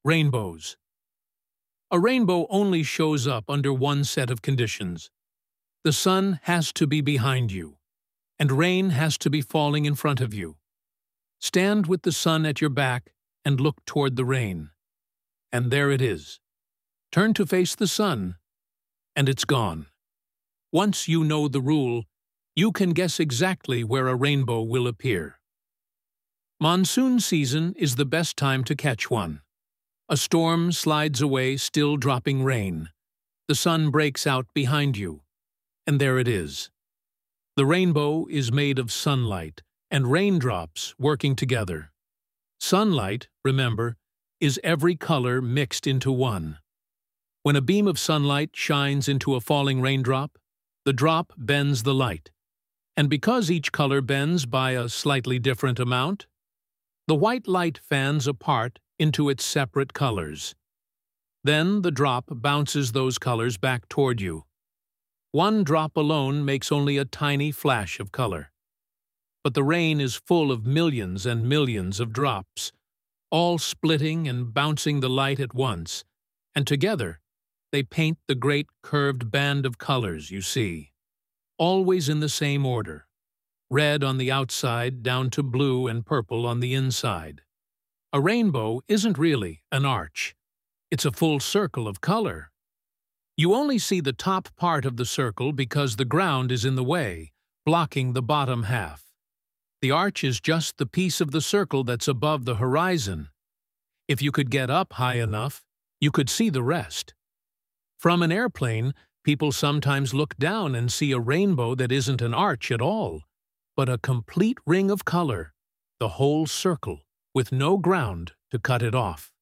Rainbows. A rainbow only shows up under one set of conditions. The sun has to be behind you, and rain has to be falling in front of you. Stand with the sun at your back and look toward the rain. And there it is. Turn to face the sun, and it's gone. Once you know the rule, you can guess exactly where a rainbow will appear. Monsoon season is the best time to catch one. A storm slides away, still dropping rain. The sun breaks out behind you, and there it is. The rainbow is made of sunlight and raindrops working together. Sunlight, remember, is every color mixed into one. When a beam of sunlight shines into a falling raindrop, the drop bends the light. And because each color bends by a slightly different amount, the white light fans apart into its separate colors. Then the drop bounces those colors back toward you. One drop alone makes only a tiny flash of color. But the rain is full of millions and millions of drops, all splitting and bouncing the light at once, and together they paint the great curved band of colors you see, always in the same order, red on the outside down to blue and purple on the inside. A rainbow isn't really an arch. It's a full circle of color. You only see the top part of the circle because the ground is in the way, blocking the bottom half. The arch is just the piece of the circle that's above the horizon. If you could get up high enough, you could see the rest. From an airplane, people sometimes look down and see a rainbow that isn't an arch at all, but a complete ring of color, the whole circle, with no ground to cut it off.